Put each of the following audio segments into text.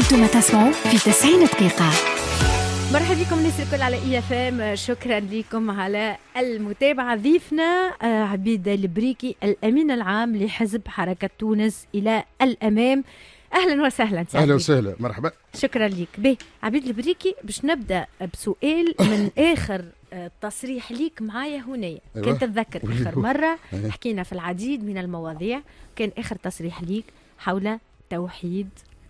أنتم تسمعوا في 90 دقيقة. مرحبا بكم الناس الكل على EFM. شكرا لكم على المتابعة. ضيفنا عبيد البريكي الأمين العام لحزب حركة تونس إلى الأمام. أهلا وسهلا. أهلا وسهلا، مرحبا. شكرا لك. به عبيد البريكي، باش نبدأ بسؤال من آخر تصريح ليك معايا هنا. كنت تتذكر آخر مرة حكينا في العديد من المواضيع، كان آخر تصريح ليك حول توحيد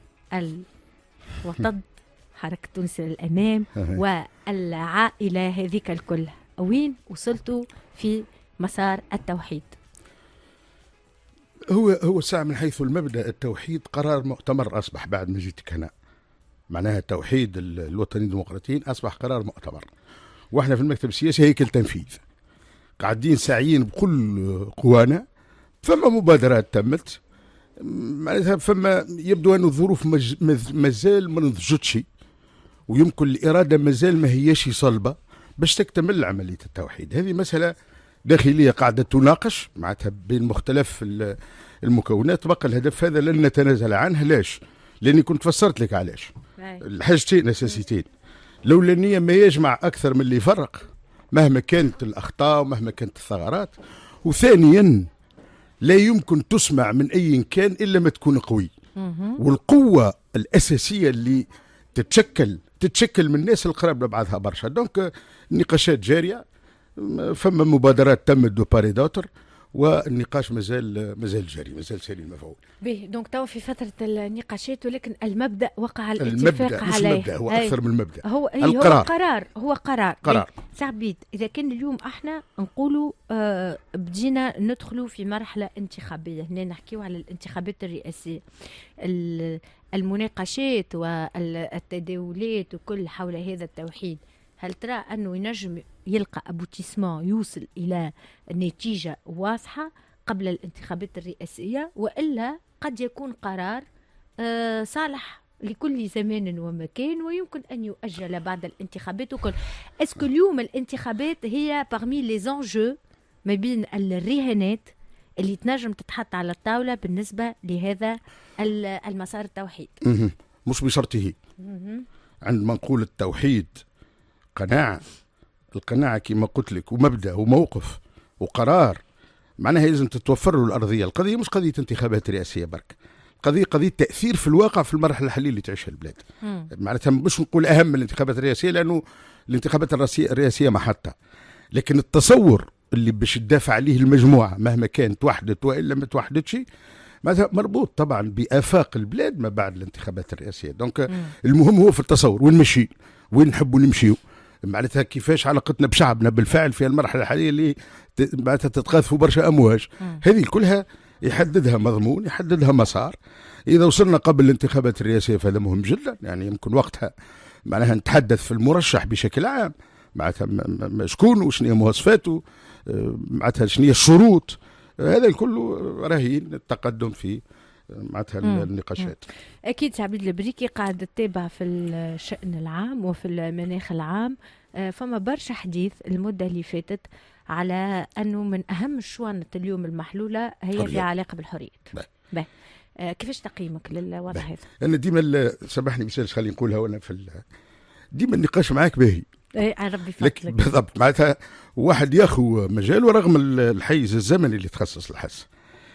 الوطن حركة تونس للأمام والعائلة هذيك الكل. وين وصلتوا في مسار التوحيد؟ هو ساعة من حيث المبدأ التوحيد قرار مؤتمر أصبح بعد ما جيتك هنا، معناها التوحيد الوطني الديمقراطيين أصبح قرار مؤتمر، وإحنا في المكتب السياسي هيكل تنفيذ قاعدين ساعيين بكل قوانا. فما مبادرات تمت، معناتها فما يبدو أن الظروف مازال ما نضجتش، ويمكن الإرادة مازال ما هيش صلبة باش تكتمل عملية التوحيد. هذه مسألة داخلية قاعدة تناقش معناتها بين مختلف المكونات. بقى الهدف هذا لن نتنازل عنه. لاش؟ لأني كنت فسرت لك علاش. الحاجتين أساسيتين، لولا النية ما يجمع أكثر من اللي يفرق مهما كانت الأخطاء ومهما كانت الثغرات، وثانيا لا يمكن تسمع من أي كان إلا ما تكون قوي. والقوة الأساسية اللي تتشكل من الناس القراب لبعضها برشا. دونك النقاشات جارية، فما مبادرات تمت دو باري دوتر، والنقاش مازال جاري، مازال ساري المفعول به. دونك تو في فترة النقاشات، ولكن المبدأ وقع الاتفاق عليه. المبدأ هو أكثر من المبدأ، القرار هو قرار. سعبيد إذا كان اليوم احنا نقولوا بدينا ندخلوا في مرحلة انتخابية، هنا نحكيو على الانتخابات الرئاسية، المناقشات والتداولات وكل حول هذا التوحيد، هل ترى أنه ينجم يلقى أبوتيسمون يوصل إلى نتيجة واضحة قبل الانتخابات الرئاسية، وإلا قد يكون قرار صالح لكل زمان ومكان ويمكن أن يؤجل بعد الانتخابات وكل؟ اسكو اليوم الانتخابات هي parmi les enjeux ما بين الرهانات اللي تنجم تتحط على الطاولة بالنسبة لهذا المسار التوحيد؟ مش بشرطه. عندما نقول التوحيد قناعة، القناعة كما قلت لك ومبدأ وموقف وقرار، معناها لازم تتوفر له الأرضية. القضية مش قضية انتخابات رئاسية برك، قضية تأثير في الواقع في المرحلة الحالية اللي تعيشها البلاد. معناتها مش نقول أهم من الانتخابات الرئاسية، لأنه الانتخابات الرئاسية محطة، لكن التصور اللي باش تدافع عليه المجموعة مهما كانت وحدت وإلا ما توحدتش مربوط طبعا بآفاق البلاد ما بعد الانتخابات الرئاسية. دونك المهم هو في التصور وين نحبوا نمشيو، معناتها كيفاش علاقتنا بشعبنا بالفعل في المرحلة الحالية اللي معناتها تتقاذف برشا أمواج. هذه كلها يحددها مضمون، يحددها مسار. إذا وصلنا قبل الانتخابات الرئاسية فهذا مهم جدا، يعني يمكن وقتها معناها نتحدث في المرشح بشكل عام، معناتها شكون وشنية مواصفاته، معناتها شنية الشروط. هذا كله رهين التقدم في معناتها النقاشات. أكيد عبيد البريكي قاعد تتابع في الشأن العام وفي المناخ العام. فما برشا حديث المدة اللي فاتت على أنه من أهم الشوانط اليوم المحلولة هي في علاقة بالحريات. كيفاش تقييمك للوضع هذا؟ أنا ديما سامحني مثال خلينا نقولها، وأنا ديما النقاش معاك باهي. ربي فضلك. بالضبط، معناتها واحد ياخو مجال ورغم الحيز الزمني اللي تخصص الحس.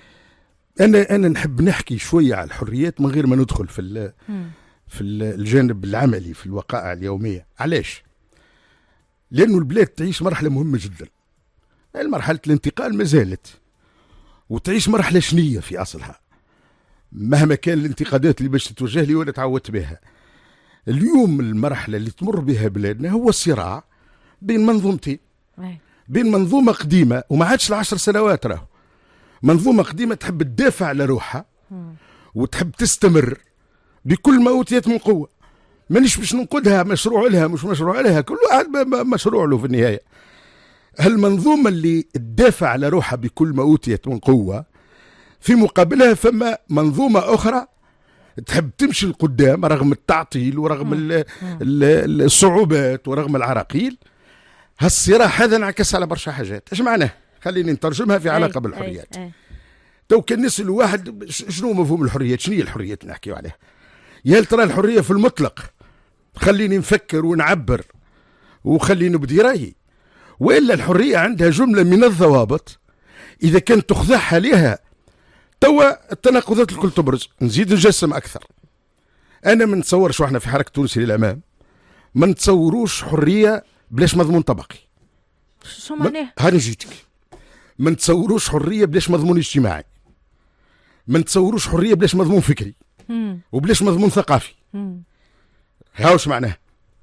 أنا نحب نحكي شوية على الحريات من غير ما ندخل في الجانب العملي في الوقائع اليومية. علاش؟ لأنه البلاد تعيش مرحلة مهمة جدا، مرحلة الانتقال ما زالت، وتعيش مرحلة شنية في أصلها مهما كان الانتقادات اللي باش تتوجه لي ولا تعودت بها. اليوم المرحلة اللي تمر بها بلادنا هو الصراع بين منظومتين، بين منظومة قديمة وما عادش ل10 سنوات، راهو منظومة قديمة تحب تدافع على روحها وتحب تستمر بكل ما أوتيت من قوة. مانيش باش ننقدها مشروع لها مش مشروع لها، كل واحد مشروع له في النهاية. هالمنظومة اللي تدافع على روحها بكل ما أوتيت من قوة، في مقابلها فما منظومة أخرى تحب تمشي القدام رغم التعطيل ورغم الصعوبات ورغم العراقيل. هالصراع هذا انعكس على برشا حاجات. ايش معناه؟ خليني نترجمها في علاقة بالحريات. تو كان نسأل واحد شنو مفهوم الحريات، شنو هي الحريات نحكيو عليها؟ يا ترى الحرية في المطلق خليني نفكر ونعبر وخليني بدي رأيي، وإلا الحرية عندها جملة من الضوابط إذا كانت تخضعها لها توا التناقضات الكل تبرز. نزيد نجسم أكثر. أنا ما نتصورش، وإحنا في حركة تونس للأمام ما نتصوروش حرية بلاش مضمون طبقي. شو معناه؟ هاني جيتك. ما نتصوروش حرية بلاش مضمون اجتماعي. ما نتصوروش حرية بلاش مضمون فكري وبلاش مضمون ثقافي. هاوش معناه.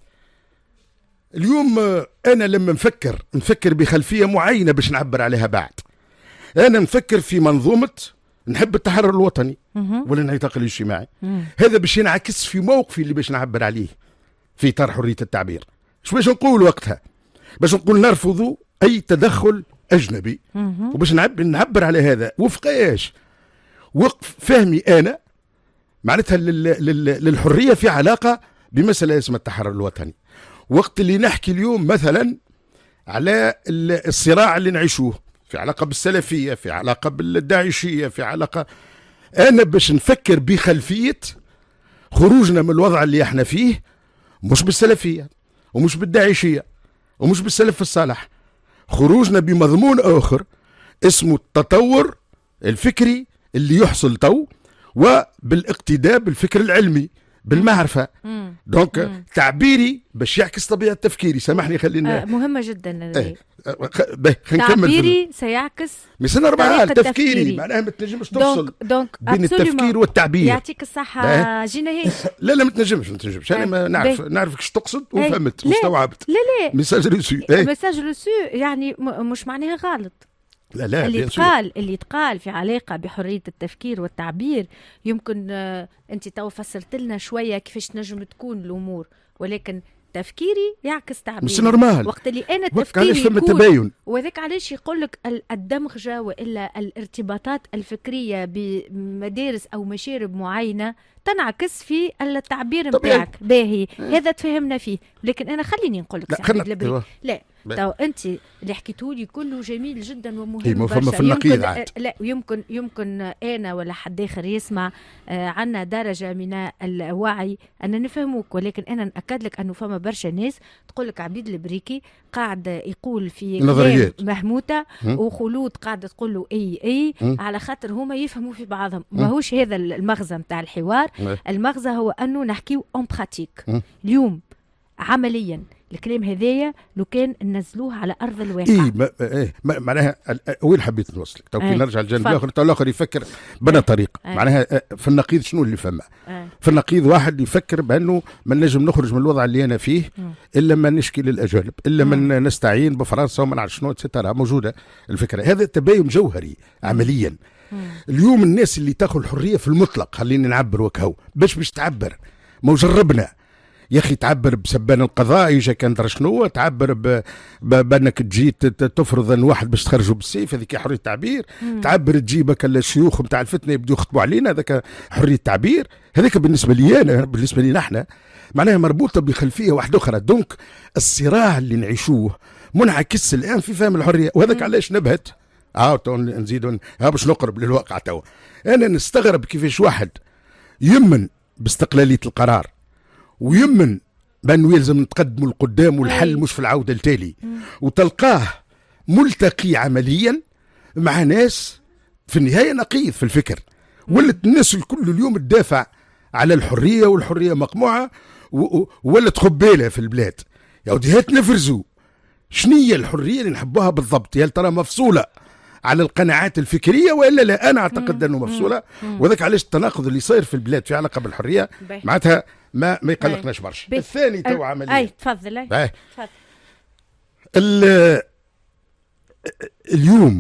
اليوم أنا لما نفكر بخلفية معينة باش نعبر عليها بعد. أنا نفكر في منظومة نحب التحرر الوطني والانعتاق الاجتماعي. هذا باش ينعكس في موقفي اللي باش نعبر عليه في إطار حرية التعبير. شو باش نقول وقتها؟ باش نقول نرفض أي تدخل أجنبي، وباش نعبر على هذا وفق إيش؟ وقف فهمي أنا معناتها للحرية في علاقة بمسألة اسمها التحرر الوطني. وقت اللي نحكي اليوم مثلا على الصراع اللي نعيشوه في علاقة بالسلفية، في علاقة بالداعشية، في علاقة، أنا باش نفكر بخلفية خروجنا من الوضع اللي احنا فيه، مش بالسلفية ومش بالداعشية ومش بالسلف الصالح، خروجنا بمضمون آخر اسمه التطور الفكري اللي يحصل تو، وبالاقتداء بالفكر العلمي بالمعرفة. دونك تعبيري باش يعكس طبيعة تفكيري. سامحني خلينا مهمة جدا. تعبيري سيعكس مثل 4 تفكيري، معناها ما تنجمش تفصل بين التفكير والتعبير. يعطيك الصحة. جينا هيش. لا ما تنجمش. أنا ما نعرفك ايش تقصد وفهمت واستوعبت. لا ميساج ريسو. ميساج ريسو يعني مش معناها غلط. لا اللي يتقال في علاقة بحرية التفكير والتعبير يمكن أنت تو فسرت لنا شوية كيفاش نجم تكون الأمور، ولكن تفكيري يعكس تعبيري. مش نورمال. وقت اللي أنا تفكيري يكون، وذاك علاش يقولك الدمغجة وإلا الارتباطات الفكرية بمدارس أو مشارب معينة تنعكس في التعبير نتاعك. باهي هذا تفهمنا فيه، لكن أنا خليني نقولك لا تو انت اللي حكيتولي كله جميل جدا ومهم برشا. في النقيض عاد. لا يمكن انا ولا حد اخر يسمع عنا درجه من الوعي ان نفهموك، ولكن انا ناكد لك انه فما برشا ناس تقول لك عبيد البريكي قاعد يقول في نظريات مهموته وخلود قاعده تقول له اي على خاطر هما يفهموا في بعضهم. ماهوش هذا المغزى نتاع الحوار. المغزى هو انه نحكيو اون براتيك اليوم عمليا. الكلام هذايا لو كان ننزلوه على ارض الواقع معناها وين حبيت نوصلك تو كي نرجع للجانب الاخر. تو الاخر يفكر بنا طريق معناها في النقيض. شنو اللي فما في النقيض؟ واحد يفكر بانه ما نجم نخرج من الوضع اللي انا فيه الا ما نشكي للاجانب، الا من نستعين بفرنسا وما نعرف شنو سترى. موجوده الفكره. هذا تباين جوهري عمليا. اليوم الناس اللي تاخذ الحريه في المطلق، خليني نعبر وكهو باش تعبر. ما جربنا يا اخي تعبر بسبان القضاء يجا كان درا شنو، تعبر بانك تجي تفرض ان واحد باش تخرجوا بالسيف، هذيك حريه التعبير. تعبر تجيبك الشيوخ نتاع الفتنه يبدوا يخطبوا علينا، هذاك حريه التعبير. هذيك بالنسبه لي انا، بالنسبه لي نحن معناها مربوطه بخلفيه واحده اخرى. دونك الصراع اللي نعيشوه منعكس الان في فهم الحريه. وهذاك علاش نبهت نزيد باش نقرب للواقع. تو انا نستغرب كيفاش واحد يمن باستقلاليه القرار ويمن بأنه يلزم نتقدموا لقدام والحل مش في العودة التالي، وتلقاه ملتقي عمليا مع ناس في النهاية نقيض في الفكر. ولت الناس الكل اليوم تدافع على الحرية والحرية مقموعة ولت خبالة في البلاد. يا ودي هات نفرزوا شنية الحرية اللي نحبوها بالضبط. هل ترى مفصولة على القناعات الفكرية وإلا لا؟ أنا أعتقد أنه مفصولة. وذاك علاش التناقض اللي صاير في البلاد في علاقة بالحرية معناتها ما يقلقناش برشا. الثاني تو عمليا تفضل. اليوم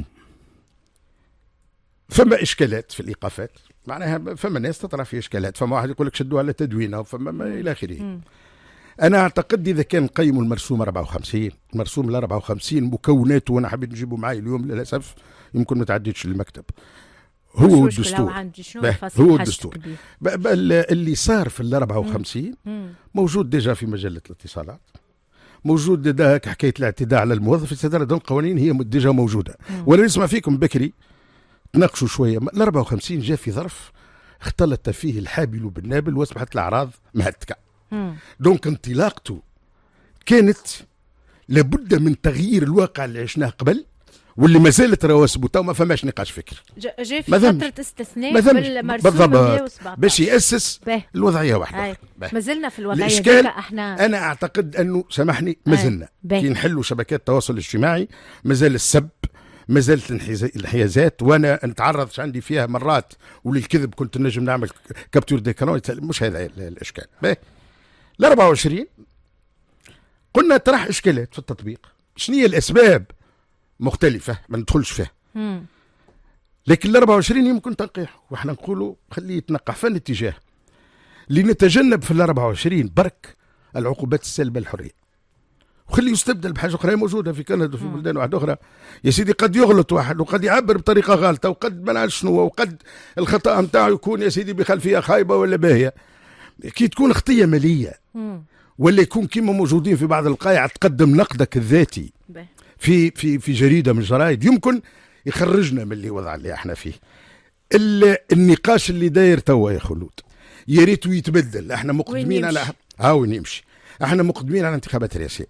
فما إشكالات في الإيقافات، معناها فما ناس تطرح في إشكالات. فما واحد يقول لك شدوا على تدوينه وفما ما إلى آخره. أنا أعتقد إذا كان قيموا المرسوم 54 المرسوم 54 مكوناته، وأنا حبيت نجيبه معي اليوم للأسف يمكن ما تعديتش للمكتب. هو الدستور. هو الدستور. اللي صار في 54 موجود ديجا في مجلة الاتصالات، موجود داك حكاية الاعتداء على الموظف، الاعتداء على القوانين هي ديجا موجودة. ولا نسمع فيكم بكري تناقشوا شوية. 54 جاء في ظرف اختلط فيه الحابل بالنابل واصبحت الأعراض مهتكة. دونك انطلاقته كانت لابد من تغيير الواقع اللي عشناه قبل واللي ما زالت رواسبه تو ما فماش نقاش فكري. جاء في فترة استثناء بالمرسوم 117 باش يأسس الوضعية واحدة. ما زلنا في الوضعية الإشكال احنا أنا أعتقد أنه سامحني ما زلنا كي نحلوا شبكات التواصل الاجتماعي ما زال السب، ما زالت الانحيازات، وانا نتعرض عندي فيها مرات وللكذب كنت نجم نعمل كابتور ديكرون. مش هذا الاشكال. ال 24 قلنا طرح اشكالات في التطبيق. شنو هي الاسباب مختلفه ما ندخلش فيها، لكن ال 24 يمكن تنقيح واحنا نقولوا خليه يتنقح في الاتجاه لنتجنب في ال 24 برك العقوبات السلبه للحريه، وخليه يستبدل بحاجه اخرى موجوده في كندا وفي بلدان واحده اخرى. يا سيدي قد يغلط واحد وقد يعبر بطريقه غلطه وقد ما نعرف شنو، وقد الخطا نتاعو يكون يا سيدي بخلفيه خايبه ولا باهيه. كي تكون خطيه ماليه ولا يكون كيما موجودين في بعض القايع تقدم نقدك الذاتي في جريده من الجرايد يمكن يخرجنا من اللي وضع اللي احنا فيه. النقاش اللي داير توا يا خلود يا ريت يتبدل. احنا مقدمين على وين يمشي. احنا مقدمين على انتخابات رئاسيه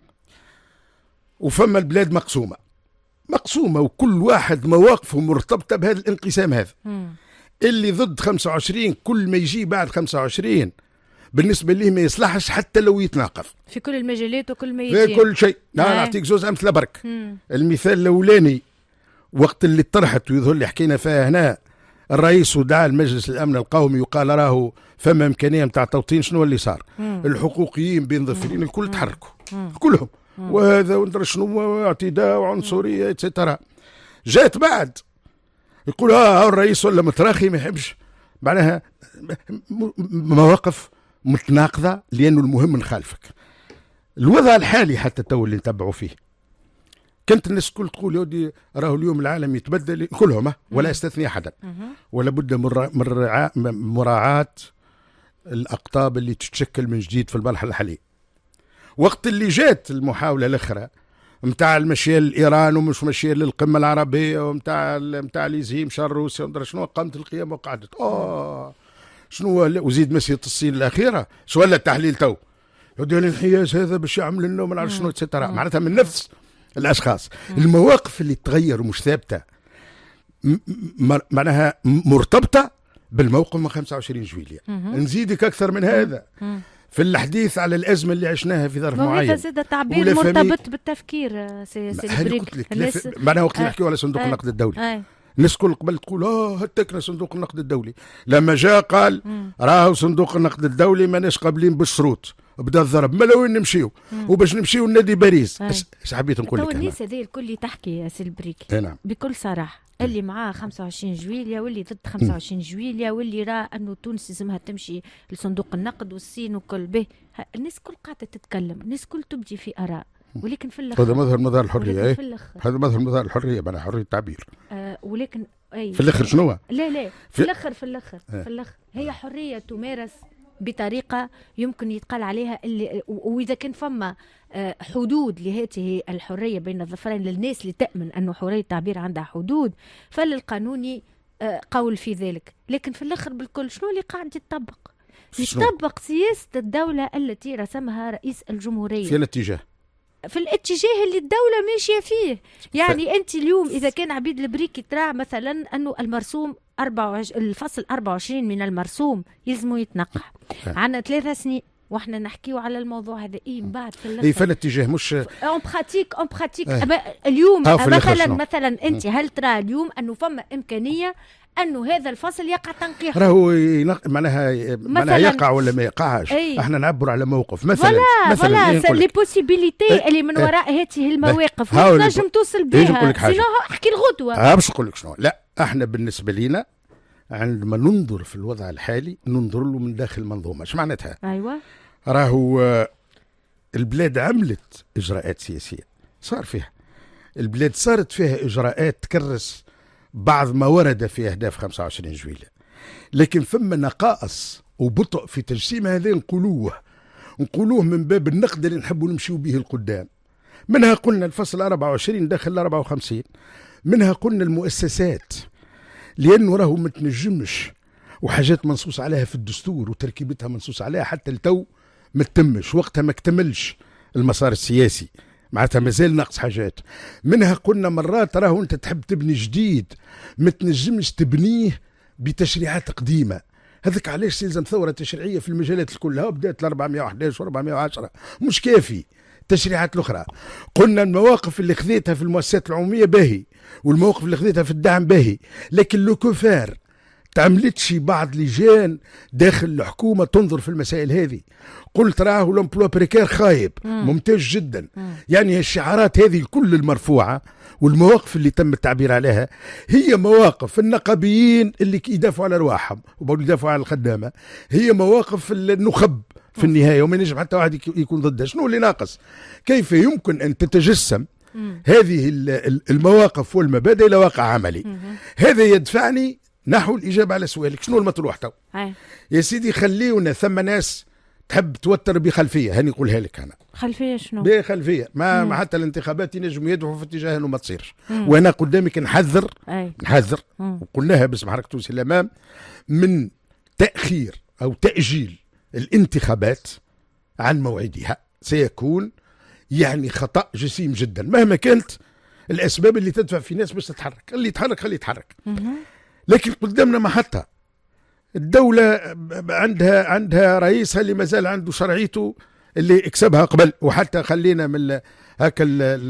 وفما البلاد مقسومه وكل واحد مواقفه مرتبطه بهذا الانقسام هذا. اللي ضد 25 كل ما يجي بعد 25 بالنسبه ليه ما يصلحش حتى لو يتناقض في كل المجالات وكل ما يجي في كل شيء. نعطيك زوز امثله برك. المثال الاولاني وقت اللي طرحت ويظهر لي حكينا فيها هنا الرئيس ودعا المجلس الامن القومي وقال راهو فما امكانيه نتاع توطين. شنو اللي صار؟ الحقوقيين بين ضفيرين الكل تحركوا كلهم وهذا وندري شنو اعتداء وعنصريه اتسترا. جات بعد يقول الرئيس ولا متراخي ما يحبش معناها مواقف متناقضه لانه المهم نخالفك. الوضع الحالي حتى تو اللي نتبعوا فيه كانت الناس الكل تقول يودي راهو اليوم العالم يتبدل كلهم ولا استثني احدا ولا بد من مراعاة الاقطاب اللي تتشكل من جديد في المرحله الحاليه. وقت اللي جات المحاوله الاخرى نتاع المشيه لايران ومش مشيه للقمه العربيه ونتاع ليزهيم شر روسيا وندري شنو قامت القيامه وقعدت شنو وزيد مسيره الصين الاخيره شو ولا التحليل تو يودي الانحياز هذا باش يعمل لنا ما نعرف شنو اتسترا. معناتها من نفس الاشخاص. المواقف اللي تغير ومش ثابته معناها مرتبطه بالموقف من 25 جويلية. نزيدك اكثر من هذا في الحديث على الازمه اللي عشناها في ظرف معين. هذا زاد تعبير مرتبط بالتفكير سي معناها وقت اللي نحكيو على صندوق النقد الدولي الناس كل قبل تقول هتكنا صندوق النقد الدولي. لما جاء قال راهو صندوق النقد الدولي ماناش قابلين بالشروط بدا الضرب ما لوين نمشيو وباش نمشيو لنادي باريس. اش حبيت نقول لك؟ الناس هذه الكل تحكي يا سي البريكي نعم. بكل صراحه اللي معاه 25 جويلية واللي ضد 25 جويلية واللي راه انه تونس لازمها تمشي لصندوق النقد والصين وكل به. الناس كل قاعده تتكلم، الناس كل تبدي في اراء، ولكن في الاخر هذا مظهر الحريه. هذا مظهر الحريه معناها حريه التعبير. ولكن في الاخر شنو؟ لا في الاخر هي حريه تمارس بطريقه يمكن يتقال عليها اللي واذا كان فما حدود لهذه الحريه بين الظفرين للناس اللي تامن انه حريه التعبير عندها حدود فللقانوني قول في ذلك. لكن في الاخر بالكل شنو اللي قاعد يطبق سياسه الدوله التي رسمها رئيس الجمهوريه في الاتجاه اللي الدولة ماشية فيه. يعني أنت اليوم إذا كان عبيد البريكي ترى مثلا أنه المرسوم الفصل 24 من المرسوم يلزموا يتنقح. عنا 3 سنين واحنا نحكيو على الموضوع هذا من بعد في الاخر في الاتجاه مش اون براتيك اليوم مثلا انت هل ترى اليوم انه فما امكانيه انه هذا الفصل يقع تنقيح؟ راهو معناها يقع ولا ما يقعش. احنا نعبر على موقف مثلا لي بوسيبيليتي اللي من وراء هذه المواقف نجم توصل بها. سينو احكي الغدوه باش نقول لك شنو. لا احنا بالنسبه لينا عندما ننظر في الوضع الحالي ننظر له من داخل المنظومه. ايش معناتها؟ ايوه راهو البلاد عملت اجراءات سياسيه صار فيها البلاد صارت فيها اجراءات تكرس بعض ما ورد في اهداف 25 جويلية، لكن ثم نقائص وبطء في تجسيم هذا نقولوه من باب النقد اللي نحبوا نمشيو به القدام. منها قلنا الفصل 24 داخل 54، منها قلنا المؤسسات لأنه راهو ما تنجمش وحاجات منصوص عليها في الدستور وتركيبتها منصوص عليها حتى التو ما تتمش، وقتها ما اكتملش المسار السياسي، معناتها مازال ناقص حاجات منها. قلنا مرات راهو انت تحب تبني جديد ما تنجمش تبنيه بتشريعات قديمه، هذاك علاش يلزم ثوره تشريعيه في المجالات كلها، بدات 411 و410 مش كافي التشريعات الاخرى. قلنا المواقف اللي خذيتها في المؤسسات العموميه باهي، والمواقف اللي خذيتها في الدعم باهي، لكن لو كفار تعملتش بعض لجان داخل الحكومه تنظر في المسائل هذه. قلت راه الامبلوا بريكير خايب ممتاز جدا. يعني الشعارات هذه كل المرفوعه والمواقف اللي تم التعبير عليها هي مواقف النقابيين اللي يدافعوا على ارواحهم ويدافعوا على الخدامه، هي مواقف النخب في النهايه، وما ينجم حتى واحد يكون ضدها. شنو اللي ناقص؟ كيف يمكن ان تتجسم هذه المواقف والمبادئ الى واقع عملي؟ هذا يدفعني نحو الإجابة على سؤالك شنو المطروح تو؟ يا سيدي خليونا ثم ناس تحب توتر بخلفية، هاني نقولها لك أنا. خلفية شنو؟ بخلفية ما حتى الانتخابات ينجموا يدفعوا في اتجاه إنه ما تصيرش. وأنا قدامك نحذر وقلناها باسم حركة تونس الأمام من تأخير أو تأجيل الانتخابات عن موعدها. سيكون يعني خطأ جسيم جدا مهما كانت الأسباب اللي تدفع في ناس باش تتحرك. اللي يتحرك خليه يتحرك. لكن قدامنا محطة، الدولة عندها رئيسها اللي مازال عنده شرعيته اللي اكسبها قبل، وحتى خلينا من هكا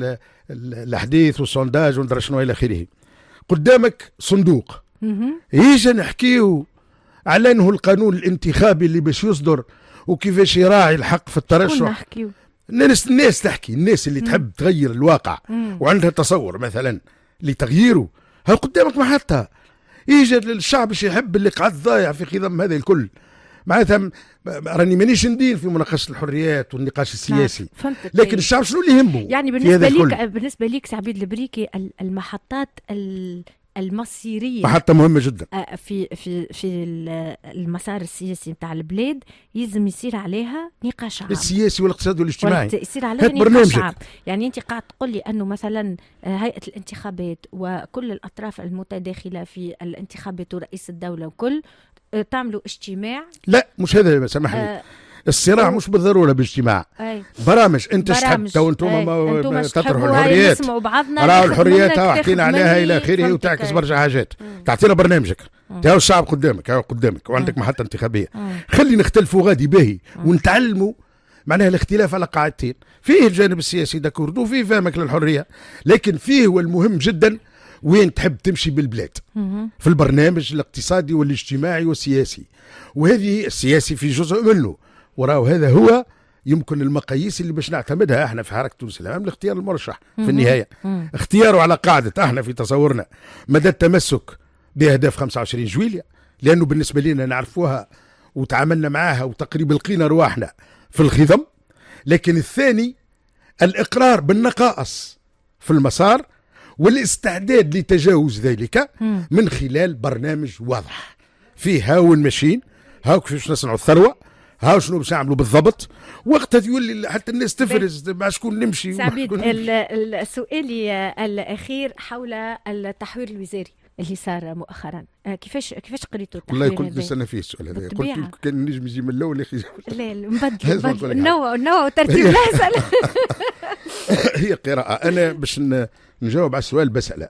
الحديث والسونداج وندرى شنو الى اخره. قدامك صندوق يجي نحكيه على انه القانون الانتخابي اللي باش يصدر وكيفاش يراعي الحق في الترشح. الناس تحكي، الناس اللي تحب تغير الواقع وعندها تصور مثلا لتغييره. ها قدامك محطة يجي الشعب باش يحب اللي قعد ضايع في خضم هذا الكل. معناتها راني مانيش ندين في مناقشه الحريات والنقاش السياسي، لكن الشعب شنو اللي يهمه؟ يعني بالنسبه ليك سعبيد البريكي المحطات المصيريه محطه مهمه جدا في المسار السياسي نتاع البلاد، يلزم يصير عليها نقاش عام السياسي والاقتصادي والاجتماعي، يصير عليها نقاش عام. يعني انت قاعد تقول لي انه مثلا هيئه الانتخابات وكل الاطراف المتداخله في الانتخابات ورئيس الدوله وكل تعملوا اجتماع؟ لا مش هذا، سامح لي. الصراع مش بالضروره باجتماع. برامج انت تحب تو انتم تطرحوا الحريات، راهو الحريات حكينا عليها الى اخره وتعكس برشا حاجات. تعطينا برنامجك تاو الشعب قدامك وعندك محطه انتخابيه. خلي نختلفوا غادي باهي ونتعلموا معناها الاختلاف على قاعدتين، فيه الجانب السياسي داكورد وفيه فهمك للحريه، لكن فيه والمهم جدا وين تحب تمشي بالبلاد في البرنامج الاقتصادي والاجتماعي والسياسي. وهذه السياسي في جزء منه، وراو هذا هو يمكن المقاييس اللي باش نعتمدها احنا في حركه تونس الامام لاختيار المرشح في النهايه. اختياره على قاعده احنا في تصورنا مدى التمسك باهداف 25 جويلية، لانه بالنسبه لنا نعرفوها وتعاملنا معاها وتقريب لقينا رواحنا في الخضم. لكن الثاني الاقرار بالنقائص في المسار والاستعداد لتجاوز ذلك من خلال برنامج واضح فيه هاو الماشين، هاو كيفاش نصنعوا الثروه، هاو شنو باش نعملوا بالضبط. وقتها يولي حتى الناس تفرز مع شكون نمشي. سعبيد سؤالي الاخير حول التحوير الوزاري اللي صار مؤخرا، كيفاش قريتوا التحوير؟ والله كنت نستنى فيه السؤال هذا، قلت كان نجم يجي من الاول يا اخي. لا نبدل نوع وترتيب الاسئله. هي قراءه. انا باش نجاوب على السؤال بسأله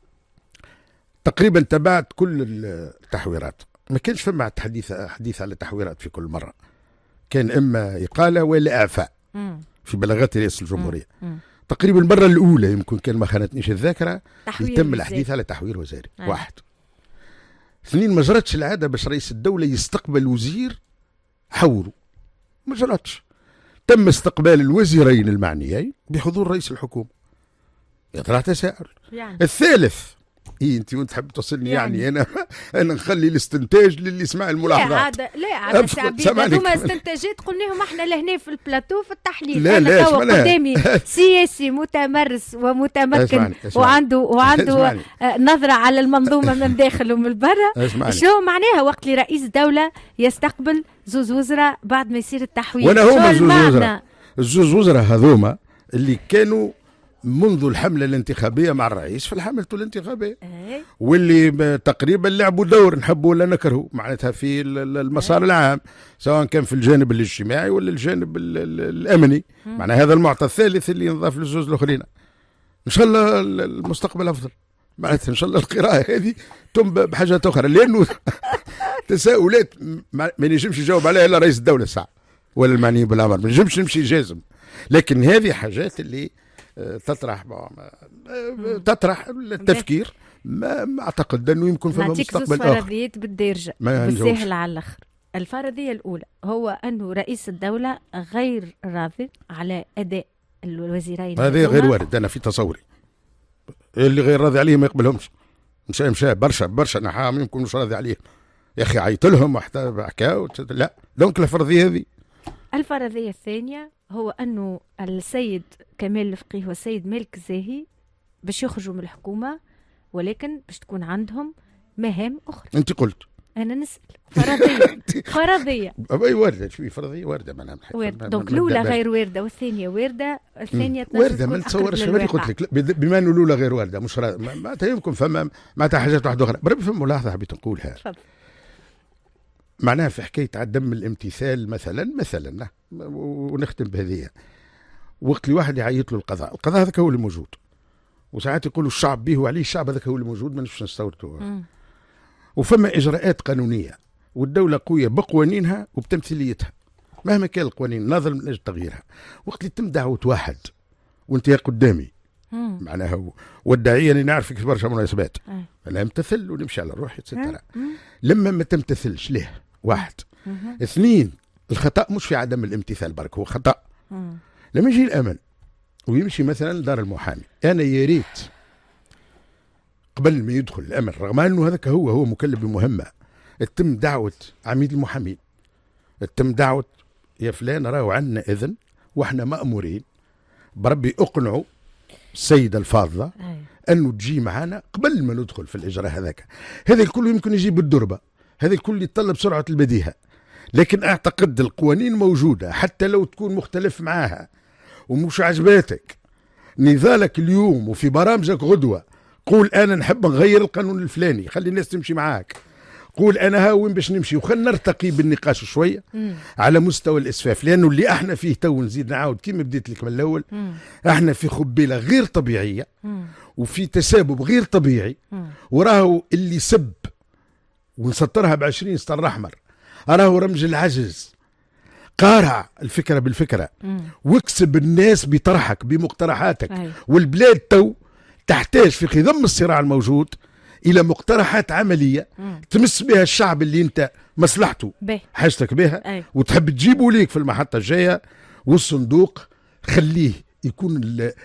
تقريبا تبعت كل التحويرات، ما كانش فما حديث على التحويرات في كل مرة، كان إما إقالة ولا إعفاء في بلاغات رئيس الجمهورية. تقريبا المرة الأولى يمكن كان ما خانتنيش الذاكرة يتم الحديث على تحوير وزاري. واحد. اثنين، ما جرتش العادة باش رئيس الدولة يستقبل وزير حوره، ما جرتش. تم استقبال الوزيرين المعنيين بحضور رئيس الحكومة. يطلع تساؤل يعني. الثالث انت وانت تحب توصلني يعني انا نخلي الاستنتاج للي يسمع الملاحظات. لا عاد شعبي هذوما استنتاجات قلناهم احنا لهنا في البلاتو في التحليل. لا قدامي سياسي متمرس ومتمكن وعنده نظرة على المنظومة من داخل ومن برا. شنو معناها وقت اللي رئيس دولة يستقبل زوز وزراء بعد ما يصير التحويل؟ وانا هما زوز وزراء هذوما اللي كانوا منذ الحملة الانتخابية مع الرئيس في الحملة الانتخابية، واللي تقريبا لعبوا دور نحبوا ولا نكرهوا معناتها في المسار العام، سواء كان في الجانب الاجتماعي ولا الجانب الأمني. معناها هذا المعطى الثالث اللي ينضاف للزوز الأخرين. إن شاء الله المستقبل أفضل، معناتها إن شاء الله القراءة هذه تم بحاجات أخرى، لأنه تساؤلات ما ينجمش يجاوب عليها إلا رئيس الدولة الساعة ولا المعني بالأمر، ما ينجمش نمشي جازم. لكن هذه حاجات اللي تطرح التفكير. ما اعتقد انه يمكن فما مستقبل اخر. فرضيات بالدارجه بالساهل على الاخر. الفرضيه الاولى هو انه رئيس الدوله غير راضي على اداء الوزيرين. هذا غير وارد، انا في تصوري اللي غير راضي عليه ما يقبلهمش. مشى برشا نحام يمكن مش راضي عليه يا اخي، عيط لهم حكاو لا. دونك الفرضيه هذه. الفرضيه الثانيه هو انه السيد كمال الفقيه والسيد مالك الزاهي باش يخرجوا من الحكومه، ولكن باش تكون عندهم مهام اخرى. انت قلت انا نسال فرضيه. فرضيه اي وارده، شوي فرضيه وارده معناها. دونك الاولى غير وارده والثانيه وارده. الثانيه وارده ما نتصورش. انا قلت لك بما انه الاولى غير وارده مش معناتها يمكن فما معناتها حاجات واحده اخرى. بربي في ملاحظه حبيت نقولها. معناها في حكايه عدم الامتثال مثلا ونختم بهذه. وقت اللي واحد يعيط له القضاء هذاك هو اللي موجود، وساعات يقولوا الشعب به وعليه الشعب هذاك هو اللي موجود، ما نفسش نستوردوا. وفما اجراءات قانونيه والدوله قويه بقوانينها وبتمثيليتها مهما كان القوانين ناظر من اجل تغييرها. وقت اللي تم دعوه واحد وانت قدامي معناها والداعيه اللي نعرفك في برشا مناسبات انا امتثل ونمشي على روحي تسترى. لما ما تمتثلش له واحد. اثنين، الخطا مش في عدم الامتثال برك، هو خطا لما يجي الامن ويمشي مثلا لدار المحامي. انا يا ريت قبل ما يدخل الامن، رغم انه هذاك هو مكلف بمهمه، تم دعوه عميد المحامين، تم دعوه يا فلان راهو عندنا اذن واحنا مامورين بربي اقنعوا السيده الفاضله انه تجي معنا قبل ما ندخل في الاجراء هذاك. هذا الكل يمكن يجي بالدربه، هذا الكل يتطلب سرعه البديهه. لكن اعتقد القوانين موجوده حتى لو تكون مختلف معاها ومش عجباتك، نضالك اليوم وفي برامجك غدوه قول انا نحب نغير القانون الفلاني، خلي الناس تمشي معاك. قول انا ها وين باش نمشي، وخلنا نرتقي بالنقاش شويه على مستوى الاسفاف. لانه اللي احنا فيه تو نزيد نعاود كيما بديت لك من الاول، احنا في خبيله غير طبيعيه وفي تسابب غير طبيعي. وراهو اللي سب ونسطرها ب20 سطر احمر راهو رمز العجز. قارع الفكره بالفكره واكسب الناس بطرحك بمقترحاتك. والبلاد تو تحتاج في خضم الصراع الموجود الى مقترحات عمليه تمس بها الشعب اللي انت مصلحته حاجتك بها وتحب تجيبه ليك في المحطه الجايه. والصندوق خليه يكون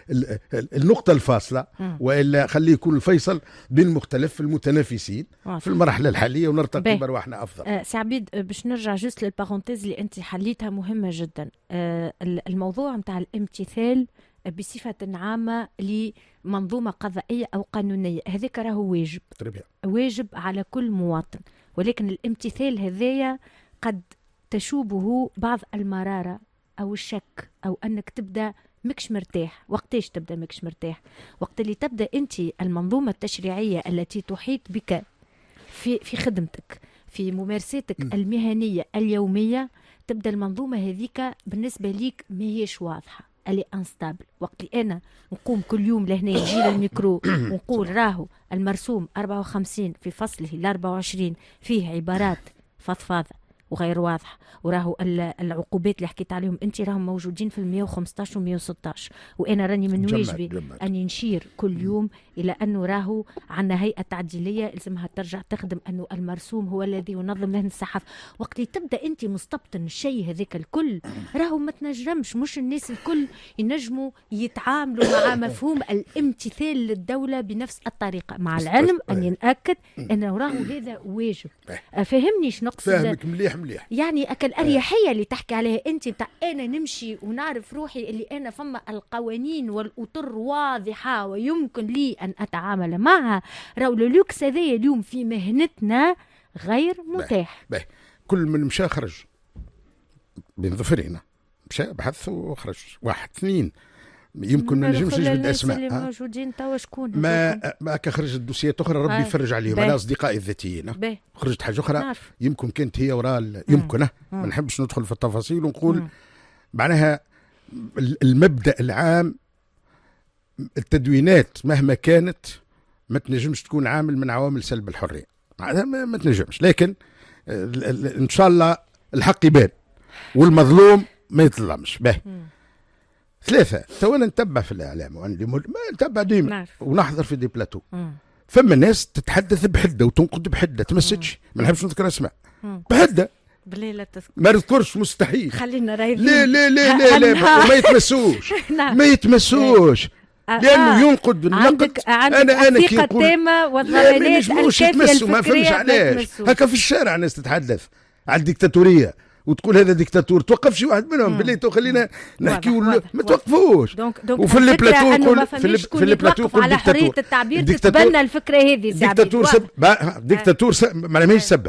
النقطه الفاصله، والا خليه يكون الفيصل بين مختلف المتنافسين في المرحله الحاليه ونرتقي برواحنا افضل. سي عبيد باش نرجع جوست للبارونتيز اللي انت حليتها مهمه جدا. الموضوع نتاع الامتثال بصفة عامة لمنظومة قضائية أو قانونية، هذاك راهو واجب واجب على كل مواطن. ولكن الامتثال هذايا قد تشوبه بعض المرارة أو الشك، أو أنك تبدأ مكش مرتاح. وقتاش تبدأ مكش مرتاح؟ وقت اللي تبدأ أنت المنظومة التشريعية التي تحيط بك في خدمتك في ممارساتك المهنية اليومية، تبدأ المنظومة هذيك بالنسبة ليك ما هيش واضحة، اللي انستابل. وقت اللي انا نقوم كل يوم لهنا نجي للميكرو ونقول راهو المرسوم 54 في فصله ال 24 فيه عبارات فضفاضه وغير واضحه، وراهو العقوبات اللي حكيت عليهم انت راهم موجودين في 115 و 116، وانا راني من واجبي اني نشير كل يوم الى انه راهو عندنا هيئه تعديليه لازمها ترجع تخدم، انه المرسوم هو الذي ينظم لهن الصحف. وقت اللي تبدا انت مستبطن الشيء هذاك الكل راهو ما تنجمش، مش الناس الكل ينجموا يتعاملوا مع مفهوم الامتثال للدوله بنفس الطريقه، مع العلم اني ناكد انه راهو هذا واجب. فهمني شنو نقصد؟ فاهمك مليح. يعني أكل الأريحية اللي تحكي عليها أنت بتاع أنا نمشي ونعرف روحي اللي أنا فما القوانين والأطر واضحة ويمكن لي أن أتعامل معها. راهو اللوكس هذا اليوم في مهنتنا غير متاح. كل من مشى خرج بين ظفرنا، مشى بحث وخرج. واحد. اثنين، يمكن ما نجمش نجبد اسماء اللي موجودين توا شكون ما خرجت دوسيات اخرى ربي يفرج عليهم على اصدقائي الذاتيين خرجت حاجه اخرى يمكن كانت هي وراء يمكن ما نحبش ندخل في التفاصيل ونقول معناها المبدا العام التدوينات مهما كانت ما تنجمش تكون عامل من عوامل سلب الحريه ما تنجمش لكن ان شاء الله الحق يبان والمظلوم ما يظلمش به. ثلاثة تونا نتبع في الإعلام ما نتبع ديما ونحضر في دي بلاتو فما ناس تتحدث بحدة وتنقد بحدة تمسكش ما نحبش نذكر أسماء بحدة ما نذكرش مستحيل خلينا رايحين لا لا لا لا, لا وما يتمسوش ما يتمسوش لأنه ينقد النقد أنا كي نقول تامة والضمانات الكافية ما فهمش علاش هكا في الشارع ناس تتحدث على الديكتاتورية وتقول هذا ديكتاتور توقف شي واحد منهم بالله خلينا نحكي ما توقفوش وفي البلاتو يقول في البلاتو يقول على حريه التعبير تتبنى الفكره هذه ديكتاتور ما هيش سبه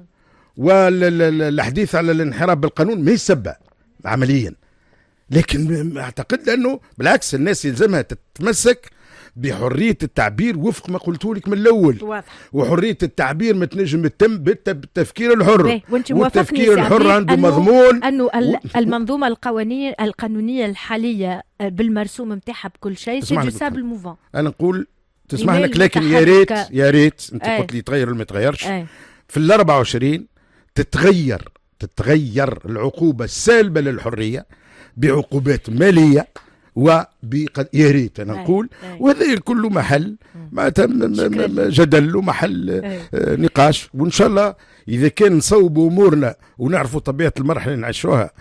والحديث على الانحراف بالقانون ما هيش سبه عمليا لكن اعتقد انه بالعكس الناس يلزمها تتمسك بحريه التعبير وفق ما قلت لك من الاول وحريه التعبير ما تنجم تتم بالتفكير الحر والتفكير الحر عنده مضمون انه المنظومه القانونيه الحاليه بالمرسوم نتاعها بكل شيء سي دو سابل موفون انا نقول تسمح لك لكن يا ريت انت قلت لي تغير ولا ما تغيرش في ال 24 تتغير العقوبه السالبه للحريه بعقوبات ماليه يا ريت انا نقول وهذا كله محل جدل ومحل نقاش وان شاء الله اذا كان نصوبوا امورنا ونعرفوا طبيعه المرحله اللي نعيشوها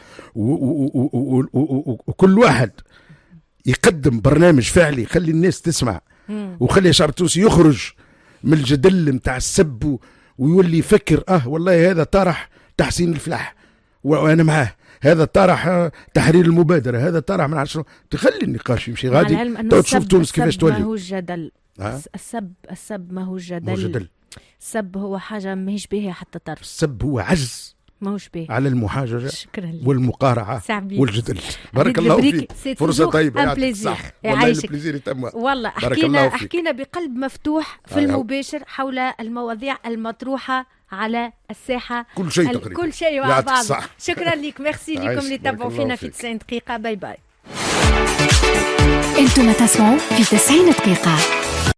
وكل واحد يقدم برنامج فعلي يخلي الناس تسمع وخلي الشعب التونسي يخرج من الجدل نتاع السب ويولي يفكر والله هذا طرح تحسين الفلاح وانا معاه هذا طرح تحرير المبادرة هذا طرح من 10 تخلي النقاش يمشي غادي تشوف تونس كيفاش تولي. ما هو الجدل السب ما هو الجدل السب هو حاجة ماهيش باهية حتى طرف السب هو عجز ماهوش باهي على المحاججة والمقارعة والجدل. بارك الله فيك فرصة طيبة صح والله حكينا بقلب مفتوح في المباشر حول المواضيع المطروحة على الساحة كل شيء تقريبا كل شيء مع بعض. شكرا لك ميرسي لكم اللي تابعوا فينا في 90 دقيقة. باي باي. انتم تسمعوا في 90 دقيقة.